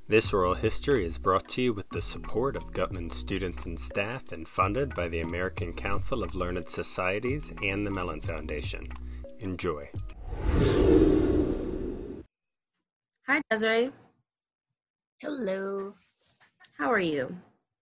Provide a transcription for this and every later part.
This oral history is brought to you with the support of Gutman students and staff and funded by the American Council of Learned Societies and the Mellon Foundation. Enjoy. Hi, Desiree. Hello. How are you?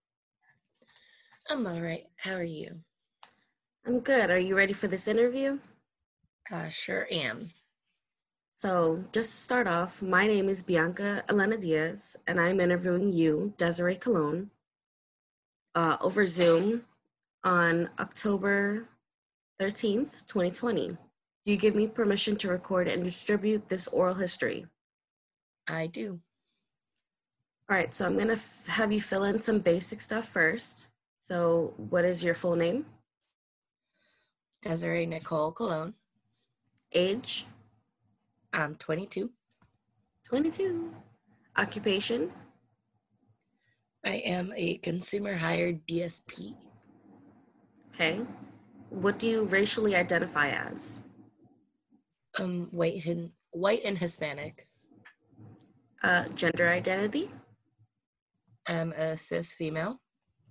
I'm all right. How are you? I'm good. Are you ready for this interview? Sure am. So, just to start off, my name is Bianca Elena Diaz, and I'm interviewing you, Desiree Colon, over Zoom on October 13th, 2020. Do you give me permission to record and distribute this oral history? I do. All right, so I'm going to have you fill in some basic stuff first. So, what is your full name? Desiree Nicole Colon. Age? I'm 22. 22. Occupation? I am a consumer hired DSP. Okay. What do you racially identify as? White and Hispanic. Gender identity? I'm a cis female.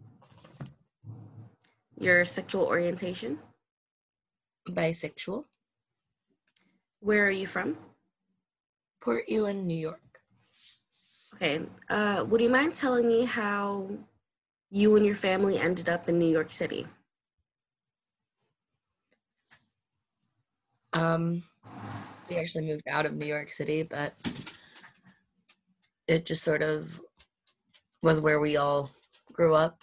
Your sexual orientation? Bisexual. Where are you from? Port Ewan, New York. Okay. Would you mind telling me how you and your family ended up in New York City? We actually moved out of New York City, but it just sort of was where we all grew up.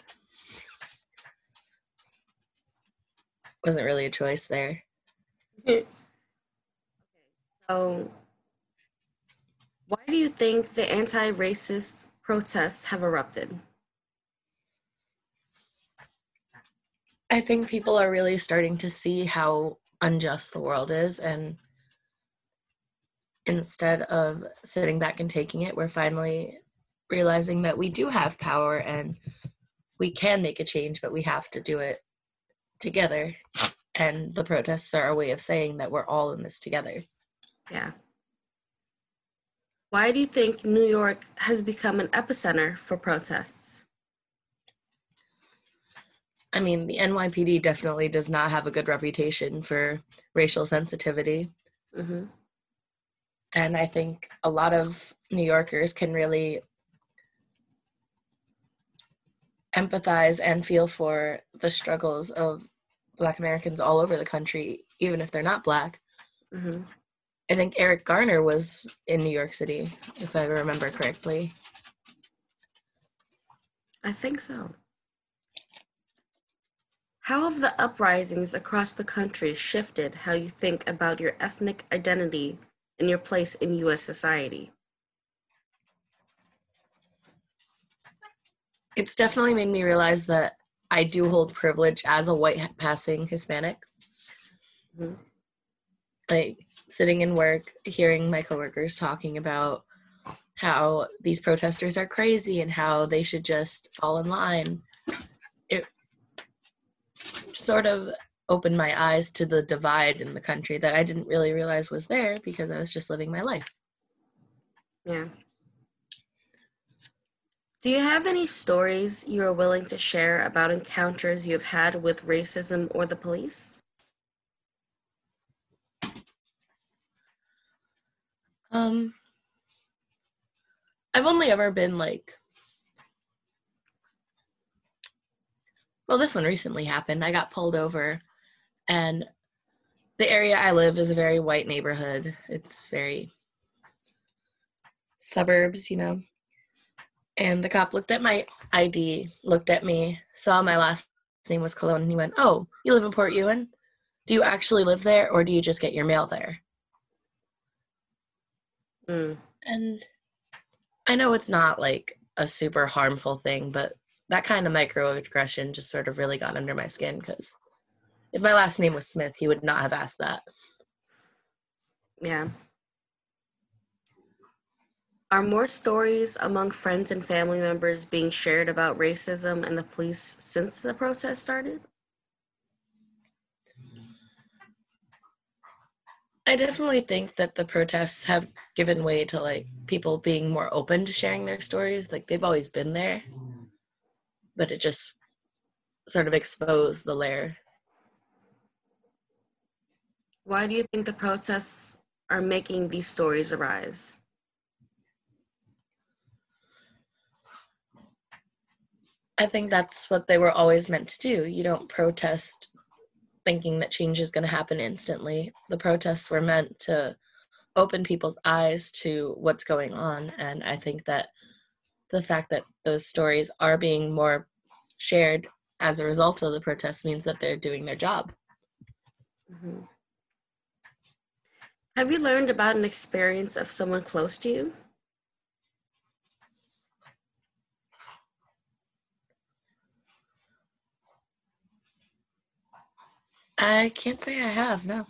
Wasn't really a choice there. So, why do you think the anti-racist protests have erupted? I think people are really starting to see how unjust the world is, and instead of sitting back and taking it, we're finally realizing that we do have power and we can make a change, but we have to do it together. And the protests are a way of saying that we're all in this together. Yeah. Why do you think New York has become an epicenter for protests? I mean, the NYPD definitely does not have a good reputation for racial sensitivity. Mm-hmm. And I think a lot of New Yorkers can really empathize and feel for the struggles of Black Americans all over the country, even if they're not Black. Mm-hmm. I think Eric Garner was in New York City, if I remember correctly. I think so. How have the uprisings across the country shifted how you think about your ethnic identity and your place in U.S. society? It's definitely made me realize that I do hold privilege as a white passing Hispanic. Mm-hmm. Like sitting in work, hearing my coworkers talking about how these protesters are crazy and how they should just fall in line. It sort of opened my eyes to the divide in the country that I didn't really realize was there because I was just living my life. Yeah. Do you have any stories you are willing to share about encounters you have had with racism or the police? I've only ever been this one recently happened. I got pulled over, and the area I live is a very white neighborhood. It's very suburbs, And the cop looked at my ID, looked at me, saw my last name was Cologne, and he went, "Oh, you live in Port Ewan? Do you actually live there, or do you just get your mail there?" Mm. And I know it's not like a super harmful thing, but that kind of microaggression just sort of really got under my skin, because if my last name was Smith, he would not have asked that. Yeah. Are more stories among friends and family members being shared about racism and the police since the protest started? I definitely think that the protests have given way to like people being more open to sharing their stories. Like they've always been there, but it just sort of exposed the layer. Why do you think the protests are making these stories arise? I think that's what they were always meant to do. You don't protest thinking that change is going to happen instantly. The protests were meant to open people's eyes to what's going on. And I think that the fact that those stories are being more shared as a result of the protests means that they're doing their job. Mm-hmm. Have you learned about an experience of someone close to you? I can't say I have, no.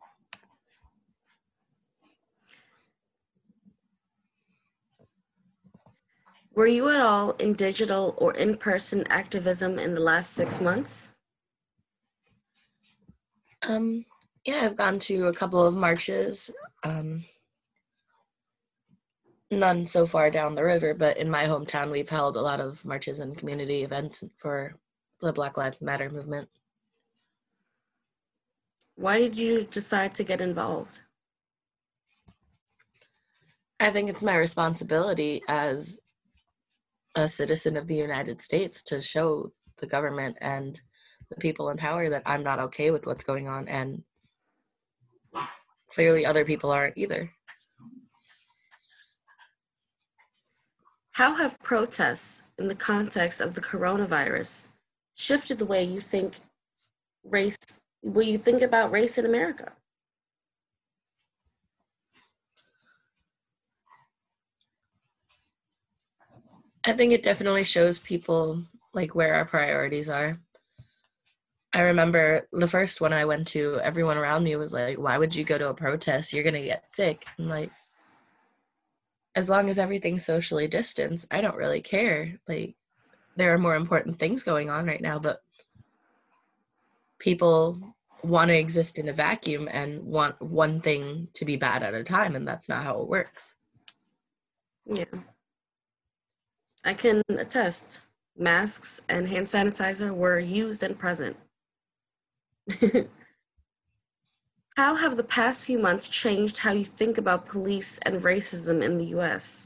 Were you at all in digital or in-person activism in the last 6 months? Yeah, I've gone to a couple of marches. None so far down the river, but in my hometown, we've held a lot of marches and community events for the Black Lives Matter movement. Why did you decide to get involved? I think it's my responsibility as a citizen of the United States to show the government and the people in power that I'm not okay with what's going on, and clearly other people aren't either. How have protests in the context of the coronavirus shifted the way you think about race in America? I think it definitely shows people like where our priorities are. I remember the first one I went to, everyone around me was like, why would you go to a protest? You're going to get sick. I'm like, as long as everything's socially distanced, I don't really care. Like, there are more important things going on right now, but people want to exist in a vacuum and want one thing to be bad at a time, and that's not how it works. Yeah. I can attest. Masks and hand sanitizer were used and present. How have the past few months changed how you think about police and racism in the US?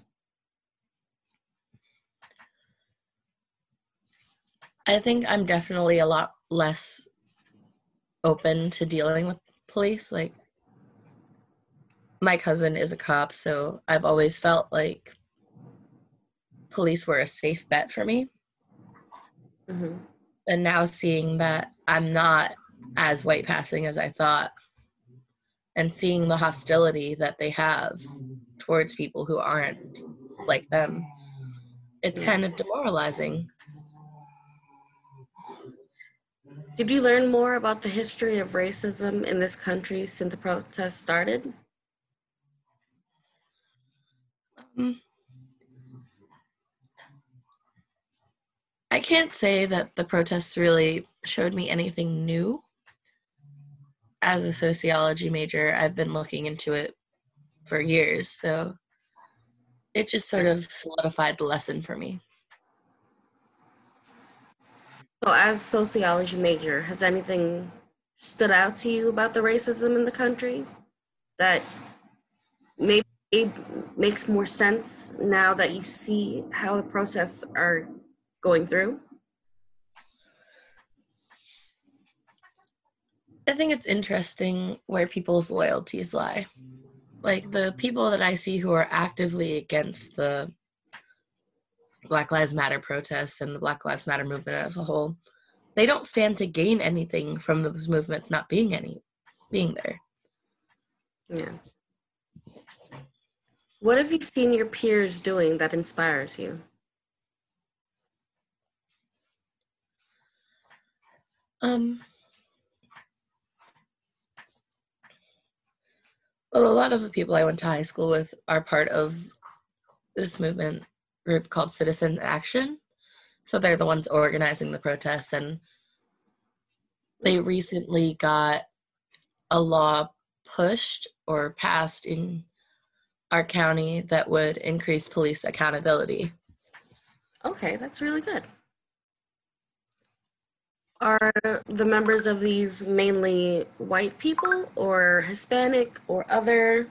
I think I'm definitely a lot less open to dealing with police. Like, my cousin is a cop, so I've always felt like police were a safe bet for me. Mm-hmm. And now seeing that I'm not as white passing as I thought, and seeing the hostility that they have towards people who aren't like them, it's kind of demoralizing. Did you learn more about the history of racism in this country since the protests started? I can't say that the protests really showed me anything new. As a sociology major, I've been looking into it for years, so it just sort of solidified the lesson for me. So as a sociology major, has anything stood out to you about the racism in the country that maybe makes more sense now that you see how the protests are going through? I think it's interesting where people's loyalties lie. Like, the people that I see who are actively against the Black Lives Matter protests and the Black Lives Matter movement as a whole, they don't stand to gain anything from those movements not being there. Yeah. What have you seen your peers doing that inspires you? Well, a lot of the people I went to high school with are part of this movement group called Citizen Action. So they're the ones organizing the protests, and they recently got a law pushed or passed in our county that would increase police accountability. Okay, that's really good. Are the members of these mainly white people or Hispanic or other?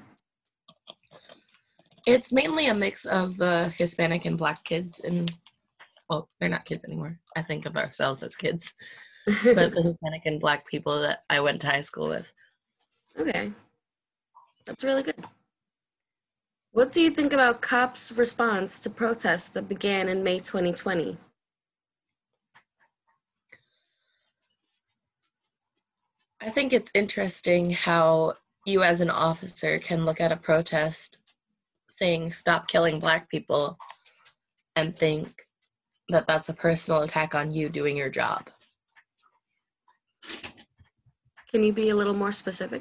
It's mainly a mix of the Hispanic and Black kids, and well, they're not kids anymore. I think of ourselves as kids, but the Hispanic and Black people that I went to high school with. Okay, that's really good. What do you think about cops' response to protests that began in May 2020? I think it's interesting how you as an officer can look at a protest saying stop killing Black people and think that that's a personal attack on you doing your job. Can you be a little more specific?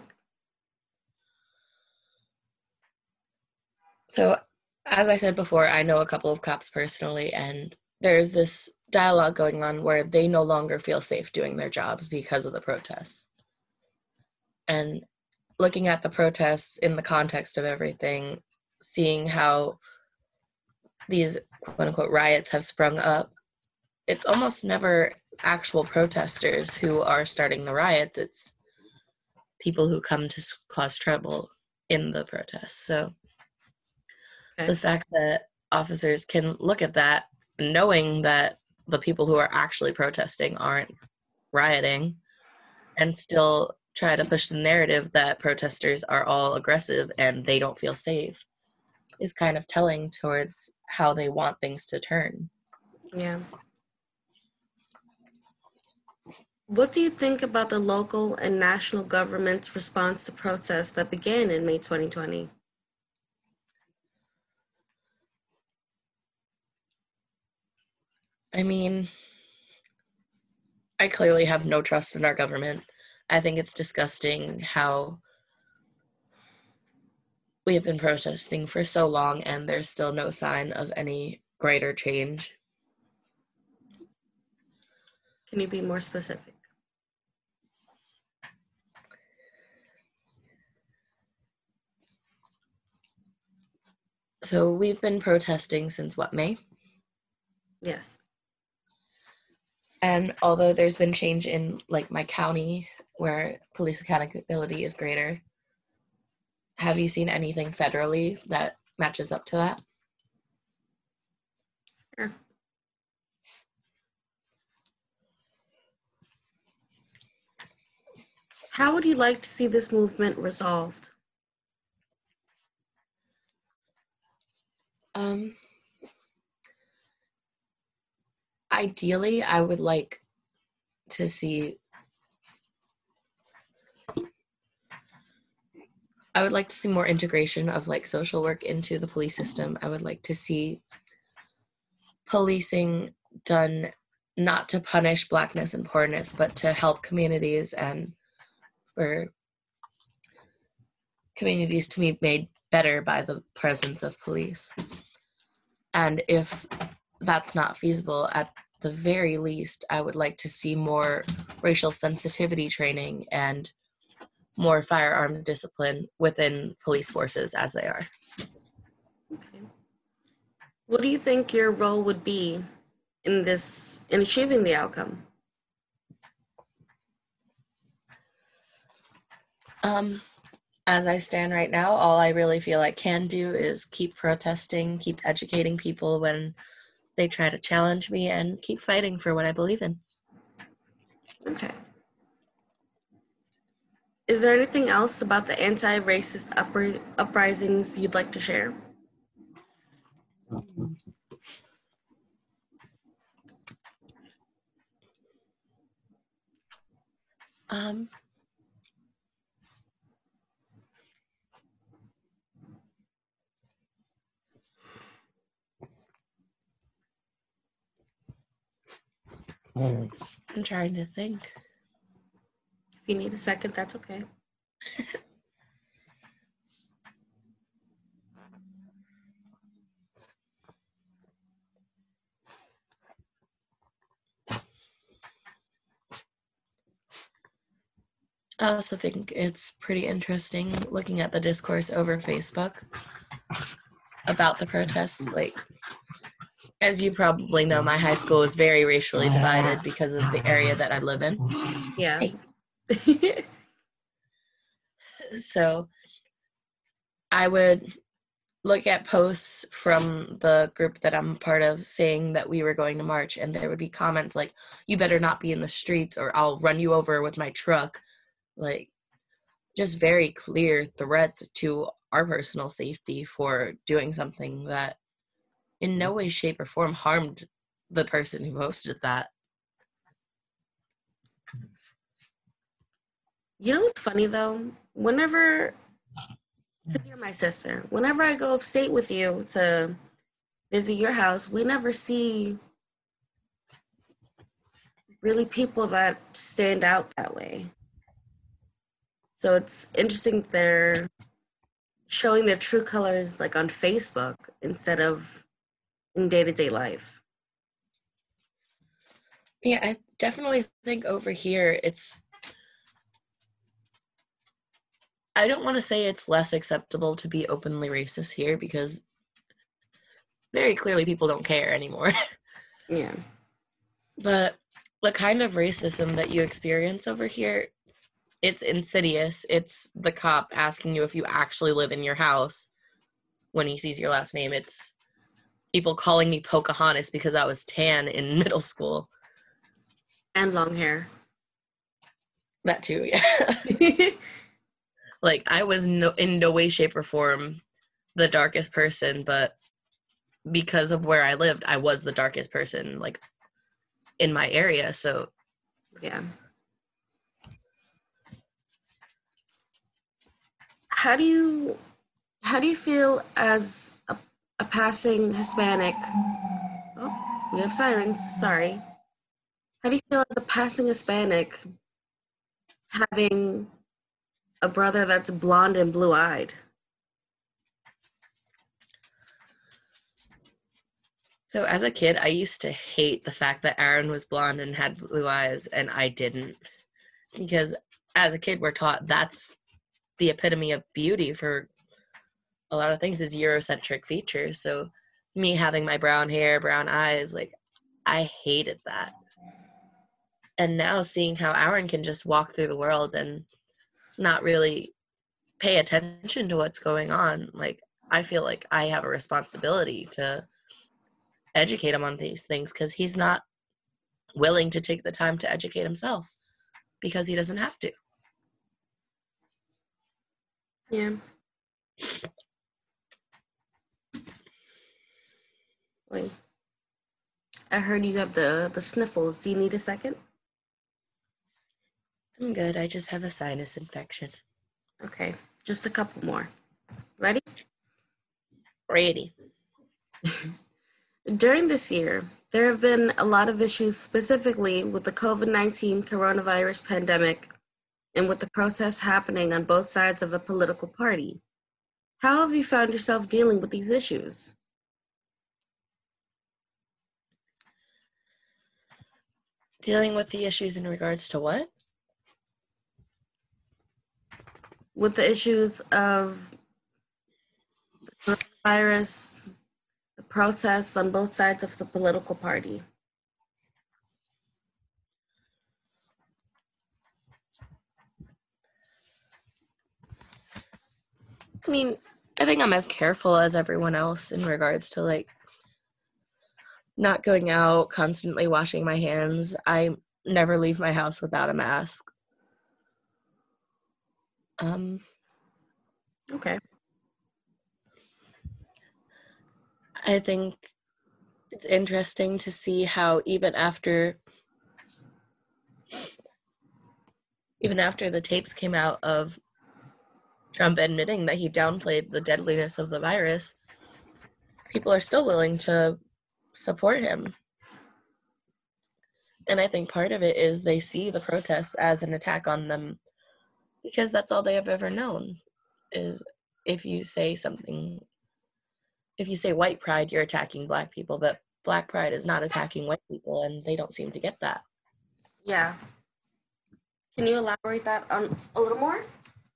So, as I said before, I know a couple of cops personally, and there's this dialogue going on where they no longer feel safe doing their jobs because of the protests. And looking at the protests in the context of everything, seeing how these quote unquote riots have sprung up, it's almost never actual protesters who are starting the riots. It's people who come to cause trouble in the protests. So the fact that officers can look at that knowing that the people who are actually protesting aren't rioting and still try to push the narrative that protesters are all aggressive and they don't feel safe is kind of telling towards how they want things to turn. Yeah. What do you think about the local and national government's response to protests that began in May 2020? I mean, I clearly have no trust in our government. I think it's disgusting how we have been protesting for so long and there's still no sign of any greater change. Can you be more specific? So we've been protesting since what, May? Yes. And although there's been change in like my county where police accountability is greater, have you seen anything federally that matches up to that? Sure. How would you like to see this movement resolved? Ideally, I would like to see more integration of like social work into the police system. I would like to see policing done not to punish Blackness and poorness, but to help communities and for communities to be made better by the presence of police. And if that's not feasible, at the very least, I would like to see more racial sensitivity training and more firearm discipline within police forces as they are. Okay. What do you think your role would be in achieving the outcome? As I stand right now, all I really feel I can do is keep protesting, keep educating people when they try to challenge me, and keep fighting for what I believe in. Okay. Is there anything else about the anti-racist uprisings you'd like to share? I'm trying to think. If you need a second, that's okay. I also think it's pretty interesting looking at the discourse over Facebook about the protests. Like, as you probably know, my high school is very racially divided because of the area that I live in. Yeah. Hey. So I would look at posts from the group that I'm a part of saying that we were going to march, and there would be comments like, "You better not be in the streets or I'll run you over with my truck." Like, just very clear threats to our personal safety for doing something that in no way, shape, or form harmed the person who posted that. You know what's funny though? Whenever, because you're my sister, whenever I go upstate with you to visit your house, we never see really people that stand out that way. So it's interesting that they're showing their true colors like on Facebook instead of in day-to-day life. Yeah, I definitely think over here I don't want to say it's less acceptable to be openly racist here because very clearly people don't care anymore. Yeah. But the kind of racism that you experience over here, it's insidious. It's the cop asking you if you actually live in your house when he sees your last name. It's people calling me Pocahontas because I was tan in middle school. And long hair. That too, yeah. Like, I was in no way, shape, or form the darkest person, but because of where I lived, I was the darkest person, like, in my area, so. Yeah. How do you feel as a passing Hispanic? Oh, we have sirens, sorry. How do you feel as a passing Hispanic having a brother that's blonde and blue-eyed? So as a kid, I used to hate the fact that Aaron was blonde and had blue eyes, and I didn't. Because as a kid, we're taught that's the epitome of beauty for a lot of things is Eurocentric features. So me having my brown hair, brown eyes, like, I hated that. And now seeing how Aaron can just walk through the world and not really pay attention to what's going on, like, I feel like I have a responsibility to educate him on these things because he's not willing to take the time to educate himself because he doesn't have to. Yeah. Wait. I heard you have the sniffles. Do you need a second? I'm good. I just have a sinus infection. Okay, just a couple more. Ready? Ready. During this year, there have been a lot of issues specifically with the COVID-19 coronavirus pandemic and with the protests happening on both sides of the political party. How have you found yourself dealing with these issues? Dealing with the issues in regards to what? With the issues of the virus, the protests on both sides of the political party. I mean, I think I'm as careful as everyone else in regards to, like, not going out, constantly washing my hands. I never leave my house without a mask. Okay. I think it's interesting to see how even after the tapes came out of Trump admitting that he downplayed the deadliness of the virus, people are still willing to support him. And I think part of it is they see the protests as an attack on them because that's all they have ever known is if you say white pride, you're attacking black people, but black pride is not attacking white people, and they don't seem to get that. Yeah. Can you elaborate that on a little more?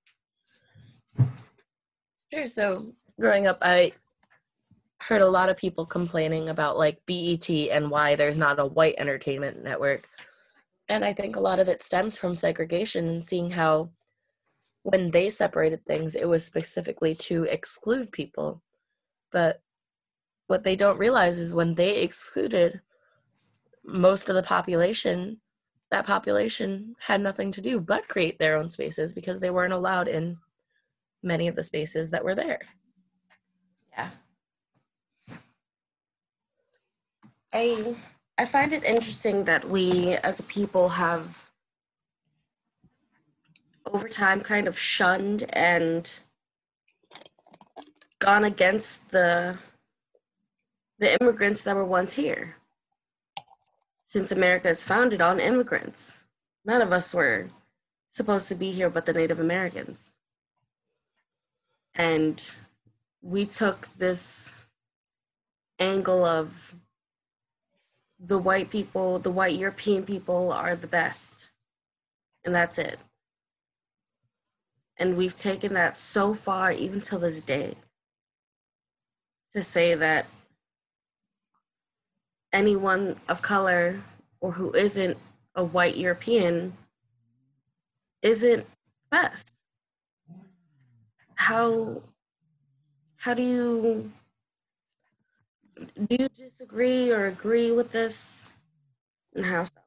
Sure. So growing up, I heard a lot of people complaining about like BET and why there's not a white entertainment network. And I think a lot of it stems from segregation and seeing how when they separated things, it was specifically to exclude people. But what they don't realize is when they excluded most of the population, that population had nothing to do but create their own spaces because they weren't allowed in many of the spaces that were there. Yeah. I find it interesting that we as a people have over time kind of shunned and gone against the immigrants that were once here. Since America is founded on immigrants, none of us were supposed to be here but the Native Americans. And we took this angle of the white people, the white European people are the best. And that's it. And we've taken that so far, even till this day, to say that anyone of color or who isn't a white European isn't best. How do you disagree or agree with this? And how so?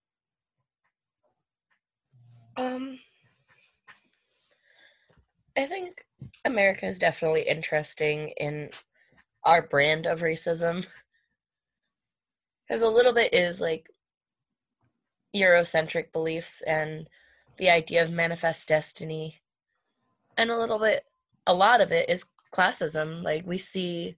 I think America is definitely interesting in our brand of racism. Because a little bit is like Eurocentric beliefs and the idea of manifest destiny. And a lot of it is classism. Like we see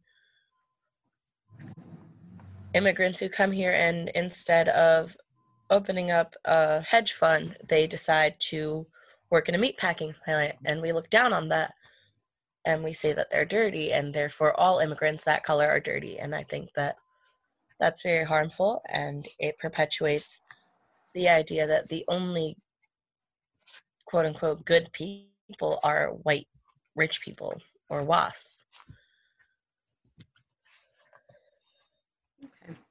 immigrants who come here and instead of opening up a hedge fund, they decide to work in a meatpacking plant, and we look down on that and we say that they're dirty, and therefore all immigrants that color are dirty. And I think that that's very harmful, and it perpetuates the idea that the only quote unquote good people are white rich people or WASPs. Okay.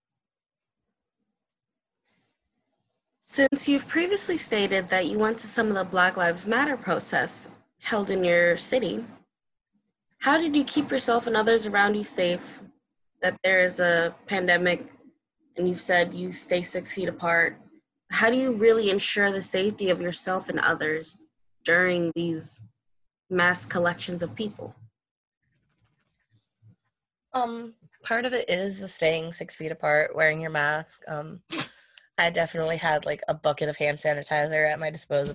Since you've previously stated that you went to some of the Black Lives Matter protests held in your city, how did you keep yourself and others around you safe that there is a pandemic and you've said you stay 6 feet apart? How do you really ensure the safety of yourself and others during these mass collections of people? Part of it is the staying 6 feet apart, wearing your mask. I definitely had like a bucket of hand sanitizer at my disposal.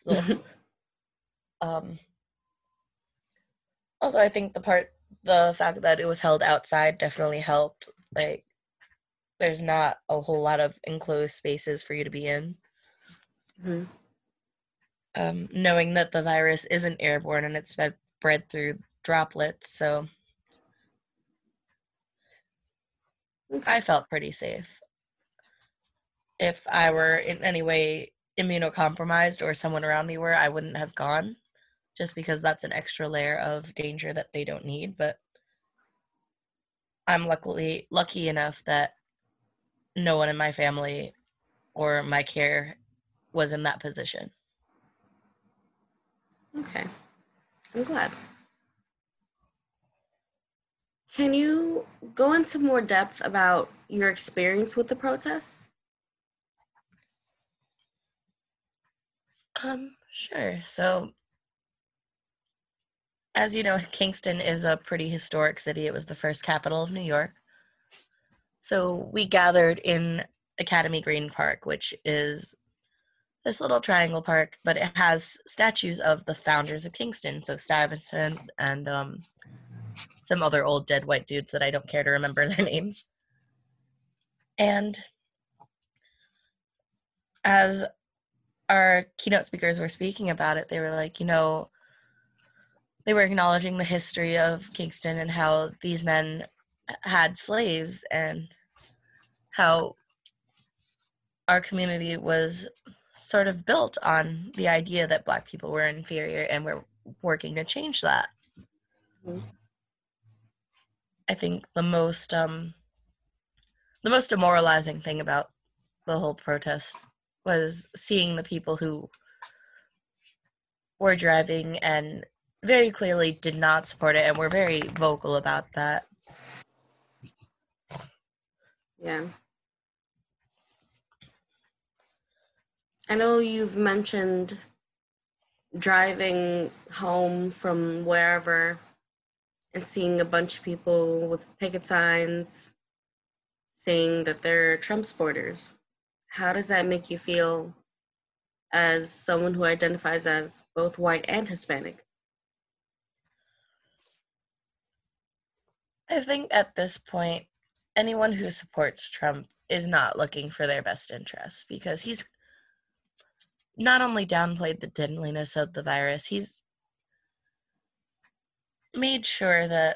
Also, I think the fact that it was held outside definitely helped. Like, there's not a whole lot of enclosed spaces for you to be in. Mm-hmm. Knowing that the virus isn't airborne and it's spread through droplets, so Okay. I felt pretty safe. If I were in any way immunocompromised or someone around me were, I wouldn't have gone, just because that's an extra layer of danger that they don't need. But I'm lucky enough that no one in my family or my care was in that position. Okay. I'm glad. Can you go into more depth about your experience with the protests? Sure. So, as you know, Kingston is a pretty historic city. It was the first capital of New York. So we gathered in Academy Green Park, which is this little triangle park, but it has statues of the founders of Kingston. So Stuyvesant and some other old dead white dudes that I don't care to remember their names. And as our keynote speakers were speaking about it, they were like, they were acknowledging the history of Kingston and how these men had slaves and how our community was sort of built on the idea that Black people were inferior, and we're working to change that. Mhm. I think the most demoralizing thing about the whole protest was seeing the people who were driving and very clearly did not support it and were very vocal about that. Yeah. I know you've mentioned driving home from wherever and seeing a bunch of people with picket signs saying that they're Trump supporters. How does that make you feel as someone who identifies as both white and Hispanic? I think at this point, anyone who supports Trump is not looking for their best interests, because he's not only downplayed the deadliness of the virus, he's made sure that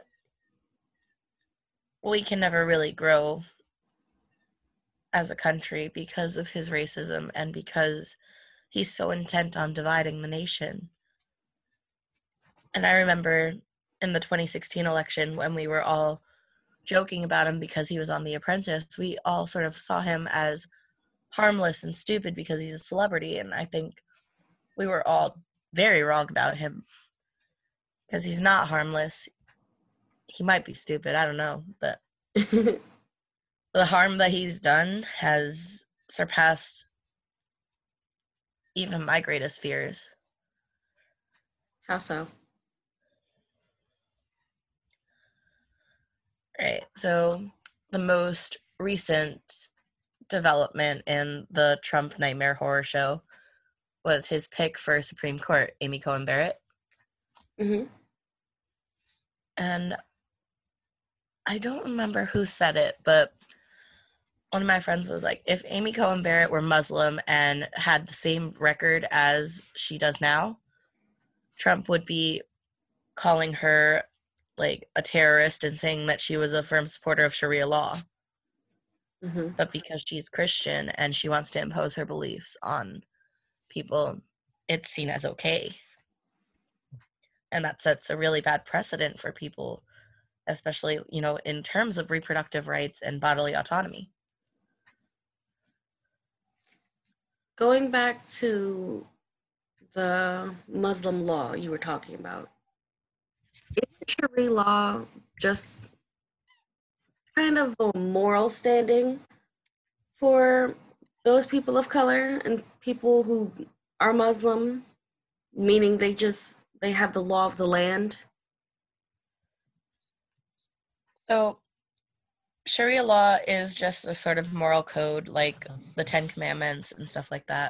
we can never really grow as a country because of his racism and because he's so intent on dividing the nation. And I remember in the 2016 election when we were all joking about him because he was on The Apprentice, we all sort of saw him as harmless and stupid because he's a celebrity. And I think we were all very wrong about him because he's not harmless. He might be stupid, I don't know, but the harm that he's done has surpassed even my greatest fears. How so? Right. So the most recent development in the Trump Nightmare Horror Show was his pick for Supreme Court, Amy Coney Barrett. Mm-hmm. And I don't remember who said it, but one of my friends was like, if Amy Coney Barrett were Muslim and had the same record as she does now, Trump would be calling her like a terrorist and saying that she was a firm supporter of Sharia law. Mm-hmm. But because she's Christian and she wants to impose her beliefs on people, it's seen as okay. And that sets a really bad precedent for people, especially, in terms of reproductive rights and bodily autonomy. Going back to the Muslim law you were talking about, is Sharia law just kind of a moral standing for those people of color and people who are Muslim, meaning they have the law of the land? So Sharia law is just a sort of moral code, like the Ten Commandments and stuff like that.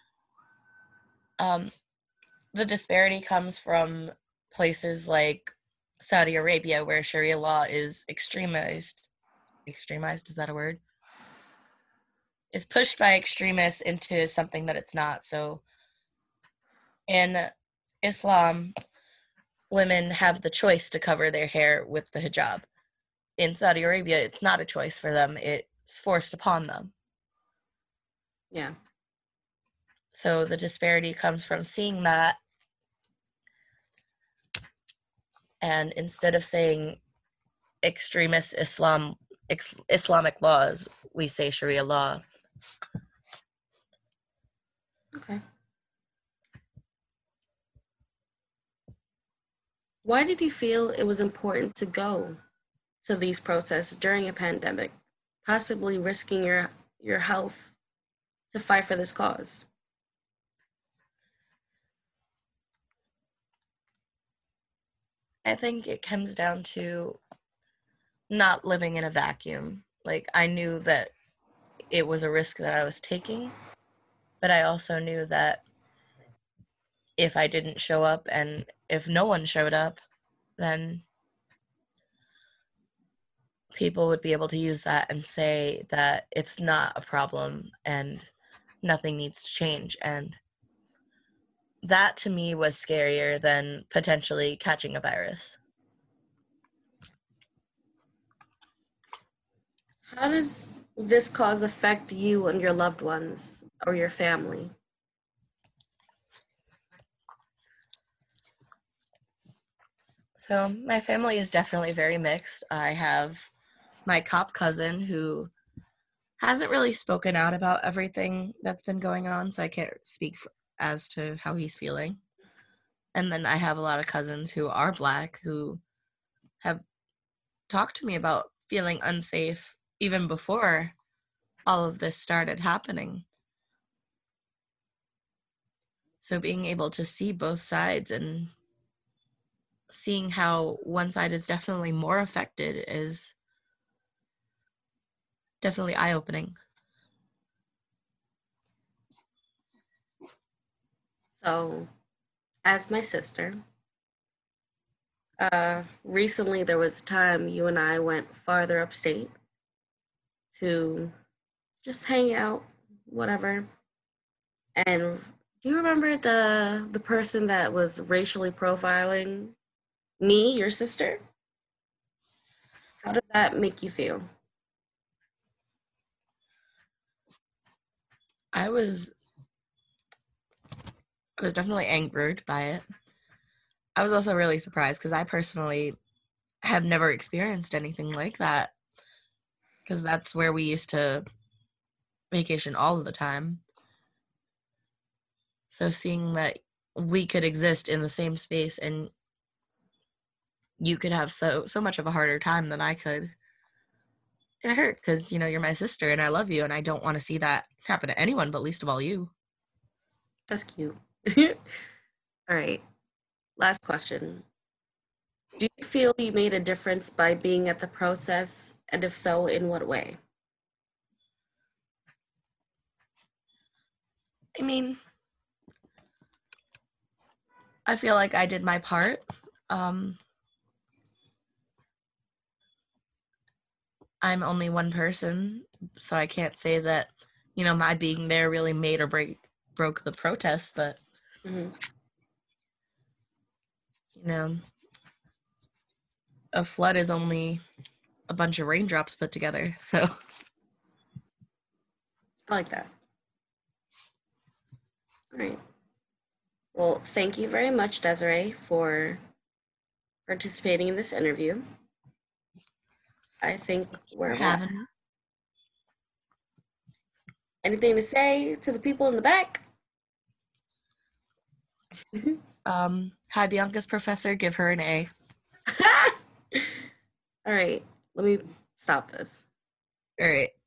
The disparity comes from places like Saudi Arabia, where Sharia law is extremized. Extremized, is that a word? Is pushed by extremists into something that it's not. So in Islam, women have the choice to cover their hair with the hijab. In Saudi Arabia, it's not a choice for them. It's forced upon them. Yeah. So the disparity comes from seeing that, and instead of saying extremist Islamic laws, we say Sharia law. Okay. Why did you feel it was important to go to these protests during a pandemic, possibly risking your health to fight for this cause? I think it comes down to not living in a vacuum. Like, I knew that it was a risk that I was taking, but I also knew that if I didn't show up and if no one showed up, then people would be able to use that and say that it's not a problem and nothing needs to change. And that to me was scarier than potentially catching a virus. How does this cause affect you and your loved ones or your family? So my family is definitely very mixed. I have my cop cousin who hasn't really spoken out about everything that's been going on, so I can't speak as to how he's feeling. And then I have a lot of cousins who are Black who have talked to me about feeling unsafe even before all of this started happening. So being able to see both sides and seeing how one side is definitely more affected is definitely eye-opening. So, as my sister, recently there was a time you and I went farther upstate to just hang out, whatever. And do you remember the person that was racially profiling me, your sister? How did that make you feel? I was definitely angered by it. I was also really surprised because I personally have never experienced anything like that, because that's where we used to vacation all of the time. So seeing that we could exist in the same space and you could have so much of a harder time than I could, it hurt because, you're my sister and I love you and I don't want to see that happen to anyone, but least of all you. That's cute. All right. Last question. Do you feel you made a difference by being at the process? And if so, in what way? I mean, I feel like I did my part. I'm only one person, so I can't say that, my being there really made or broke the protest, but, Mm-hmm. A flood is only a bunch of raindrops put together, so. I like that. All right. Well, thank you very much, Desiree, for participating in this interview. I think we're having me. Anything to say to the people in the back? Hi, Bianca's professor. Give her an A. All right. Let me stop this. All right.